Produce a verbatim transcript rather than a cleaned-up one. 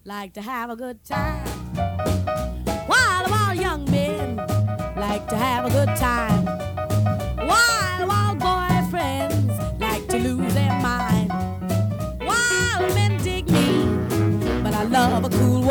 like to have a good time. While while young men like to have a good time. While while boyfriends like to lose their mind. Wild men dig me, but I love a cool